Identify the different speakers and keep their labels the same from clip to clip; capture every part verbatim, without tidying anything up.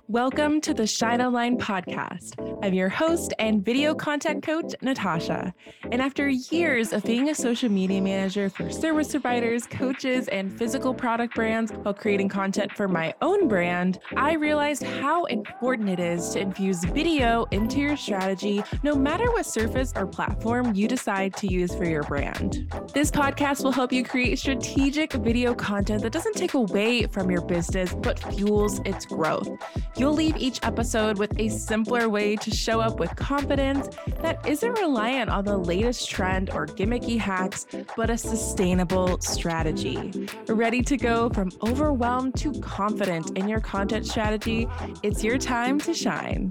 Speaker 1: Welcome to the Shine Online podcast. I'm your host and video content coach, Natasha. And after years of being a social media manager for service providers, coaches, and physical product brands while creating content for my own brand, I realized how important it is to infuse video into your strategy, no matter what surface or platform you decide to use for your brand. This podcast will help you create strategic video content that doesn't take away from your business, but fuels its growth. You'll leave each episode with a simpler way to show up with confidence that isn't reliant on the latest trend or gimmicky hacks, but a sustainable strategy. Ready to go from overwhelmed to confident in your content strategy? It's your time to shine.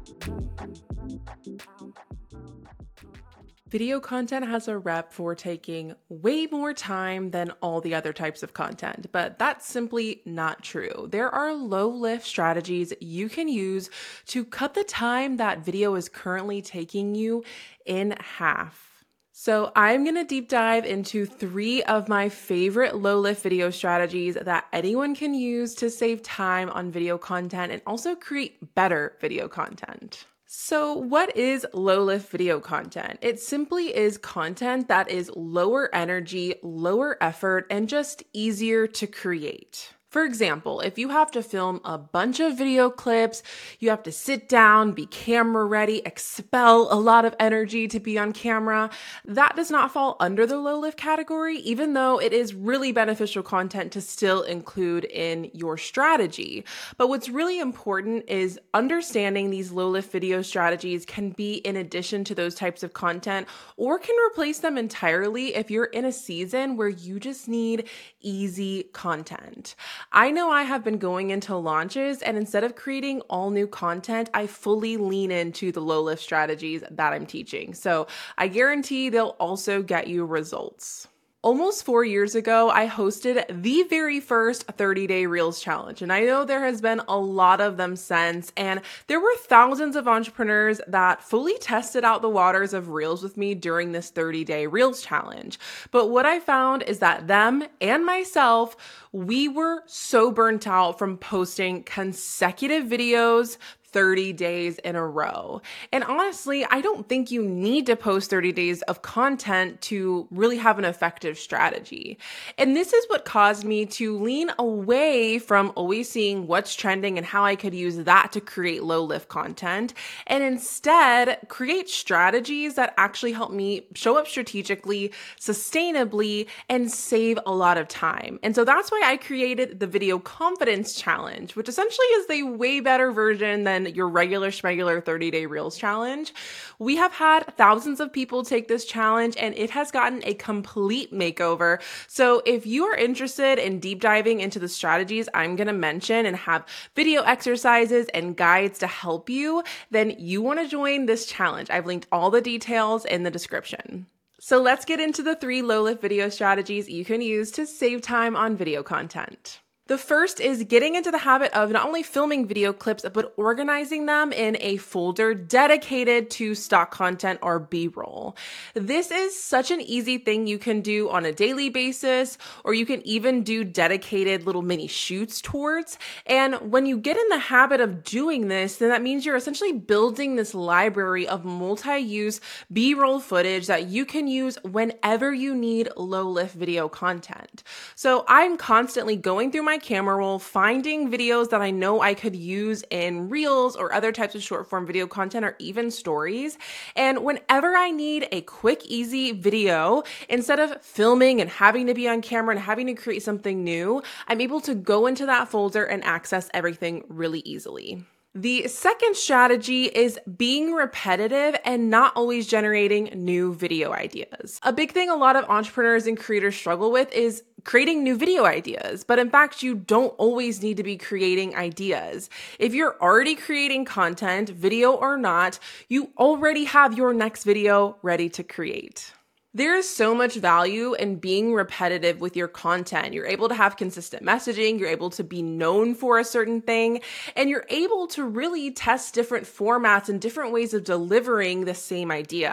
Speaker 1: Video content has a rep for taking way more time than all the other types of content, but that's simply not true. There are low-lift strategies you can use to cut the time that video is currently taking you in half. So I'm going to deep dive into three of my favorite low-lift video strategies that anyone can use to save time on video content and also create better video content. So what is low-lift video content? It simply is content that is lower energy, lower effort, and just easier to create. For example, if you have to film a bunch of video clips, you have to sit down, be camera ready, expel a lot of energy to be on camera, that does not fall under the low lift category, even though it is really beneficial content to still include in your strategy. But what's really important is understanding these low lift video strategies can be in addition to those types of content or can replace them entirely if you're in a season where you just need easy content. I know I have been going into launches, and instead of creating all new content, I fully lean into the low lift strategies that I'm teaching. So I guarantee they'll also get you results. Almost four years ago, I hosted the very first thirty-day Reels challenge, and I know there has been a lot of them since, and there were thousands of entrepreneurs that fully tested out the waters of Reels with me during this thirty-day Reels challenge. But what I found is that them and myself, we were so burnt out from posting consecutive videos thirty days in a row. And honestly, I don't think you need to post thirty days of content to really have an effective strategy. And this is what caused me to lean away from always seeing what's trending and how I could use that to create low lift content, and instead create strategies that actually help me show up strategically, sustainably, and save a lot of time. And so that's why I created the Video Confidence Challenge, which essentially is the way better version than your regular schmegular thirty-day Reels challenge. We have had thousands of people take this challenge, and it has gotten a complete makeover. So if you are interested in deep diving into the strategies I'm going to mention and have video exercises and guides to help you, then you want to join this challenge. I've linked all the details in the description. So let's get into the three low-lift video strategies you can use to save time on video content. The first is getting into the habit of not only filming video clips, but organizing them in a folder dedicated to stock content or B-roll. This is such an easy thing you can do on a daily basis, or you can even do dedicated little mini shoots towards. And when you get in the habit of doing this, then that means you're essentially building this library of multi-use B-roll footage that you can use whenever you need low-lift video content. So I'm constantly going through my camera roll, finding videos that I know I could use in Reels or other types of short form video content or even stories. And whenever I need a quick, easy video, instead of filming and having to be on camera and having to create something new, I'm able to go into that folder and access everything really easily. The second strategy is being repetitive and not always generating new video ideas. A big thing a lot of entrepreneurs and creators struggle with is creating new video ideas, but in fact, you don't always need to be creating ideas. If you're already creating content, video or not, you already have your next video ready to create. There is so much value in being repetitive with your content. You're able to have consistent messaging, you're able to be known for a certain thing, and you're able to really test different formats and different ways of delivering the same idea.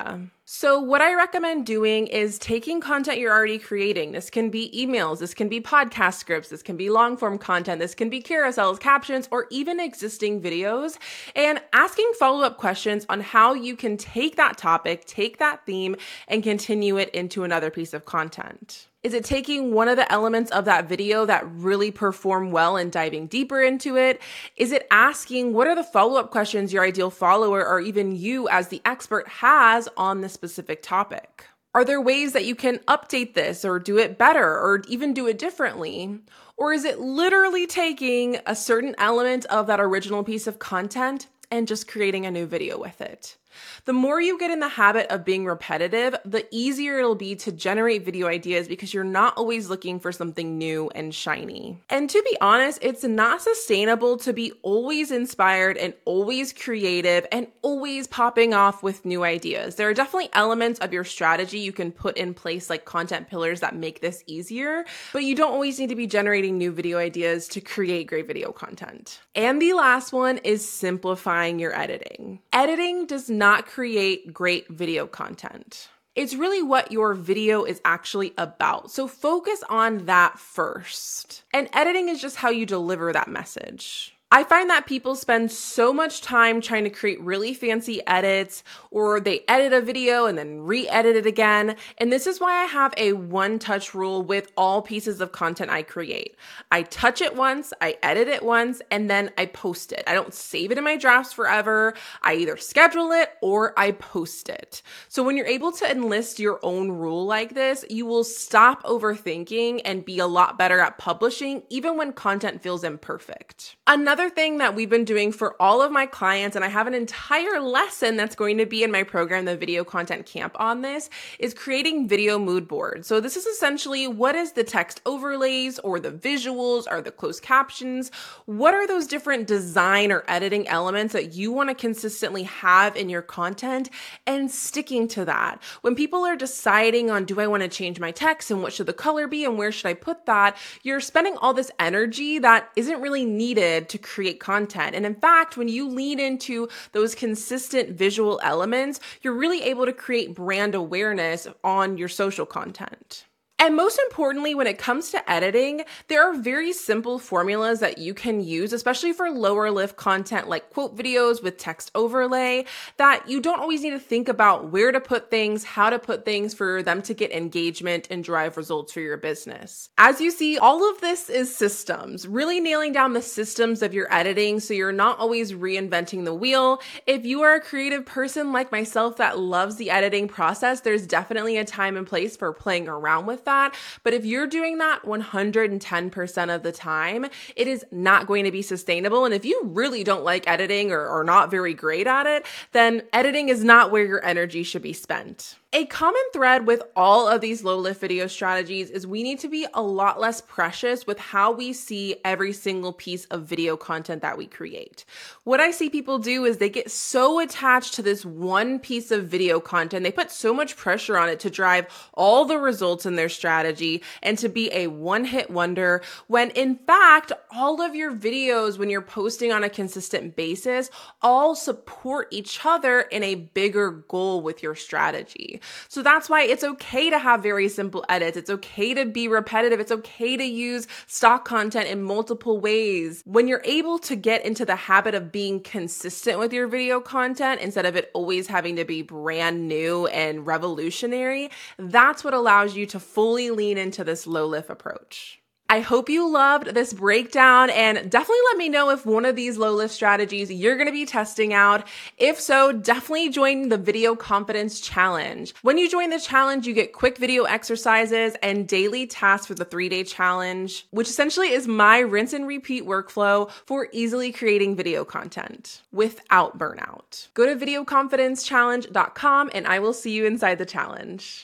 Speaker 1: So what I recommend doing is taking content you're already creating. This can be emails, this can be podcast scripts, this can be long form content, this can be carousels, captions, or even existing videos, and asking follow-up questions on how you can take that topic, take that theme, and continue it into another piece of content. Is it taking one of the elements of that video that really perform well and diving deeper into it? Is it asking what are the follow-up questions your ideal follower or even you as the expert has on the specific topic? Are there ways that you can update this or do it better or even do it differently? Or is it literally taking a certain element of that original piece of content and just creating a new video with it? The more you get in the habit of being repetitive, the easier it'll be to generate video ideas because you're not always looking for something new and shiny. And to be honest, it's not sustainable to be always inspired and always creative and always popping off with new ideas. There are definitely elements of your strategy you can put in place, like content pillars, that make this easier, but you don't always need to be generating new video ideas to create great video content. And the last one is simplifying your editing. Editing does not create great video content. It's really what your video is actually about. So focus on that first. And editing is just how you deliver that message. I find that people spend so much time trying to create really fancy edits, or they edit a video and then re-edit it again. And this is why I have a one-touch rule with all pieces of content I create. I touch it once, I edit it once, and then I post it. I don't save it in my drafts forever. I either schedule it or I post it. So when you're able to enlist your own rule like this, you will stop overthinking and be a lot better at publishing, even when content feels imperfect. Another Another thing that we've been doing for all of my clients, and I have an entire lesson that's going to be in my program, the Video Content Camp, on this, is creating video mood boards. So this is essentially, what is the text overlays or the visuals or the closed captions? What are those different design or editing elements that you want to consistently have in your content, and sticking to that? When people are deciding on, do I want to change my text and what should the color be and where should I put that, you're spending all this energy that isn't really needed to create content. And in fact, when you lean into those consistent visual elements, you're really able to create brand awareness on your social content. And most importantly, when it comes to editing, there are very simple formulas that you can use, especially for lower lift content like quote videos with text overlay, that you don't always need to think about where to put things, how to put things for them to get engagement and drive results for your business. As you see, all of this is systems, really nailing down the systems of your editing so you're not always reinventing the wheel. If you are a creative person like myself that loves the editing process, there's definitely a time and place for playing around with that. That. But if you're doing that one hundred ten percent of the time, it is not going to be sustainable. And if you really don't like editing or are not very great at it, then editing is not where your energy should be spent. A common thread with all of these low lift video strategies is we need to be a lot less precious with how we see every single piece of video content that we create. What I see people do is they get so attached to this one piece of video content, they put so much pressure on it to drive all the results in their strategy and to be a one-hit wonder, when in fact, all of your videos, when you're posting on a consistent basis, all support each other in a bigger goal with your strategy. So that's why it's okay to have very simple edits. It's okay to be repetitive. It's okay to use stock content in multiple ways. When you're able to get into the habit of being consistent with your video content instead of it always having to be brand new and revolutionary, that's what allows you to fully lean into this low lift approach. I hope you loved this breakdown, and definitely let me know if one of these low lift strategies you're going to be testing out. If so, definitely join the Video Confidence Challenge. When you join the challenge, you get quick video exercises and daily tasks for the three-day challenge, which essentially is my rinse and repeat workflow for easily creating video content without burnout. Go to video confidence challenge dot com and I will see you inside the challenge.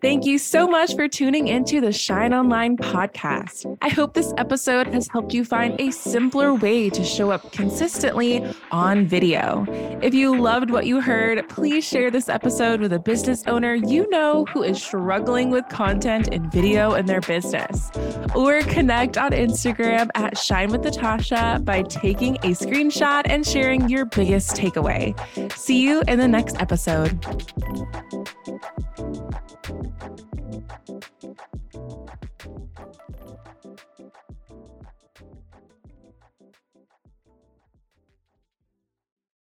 Speaker 1: Thank you so much for tuning into the Shine Online podcast. I hope this episode has helped you find a simpler way to show up consistently on video. If you loved what you heard, please share this episode with a business owner you know who is struggling with content and video in their business. Or connect on Instagram at Shine with Natasha by taking a screenshot and sharing your biggest takeaway. See you in the next episode.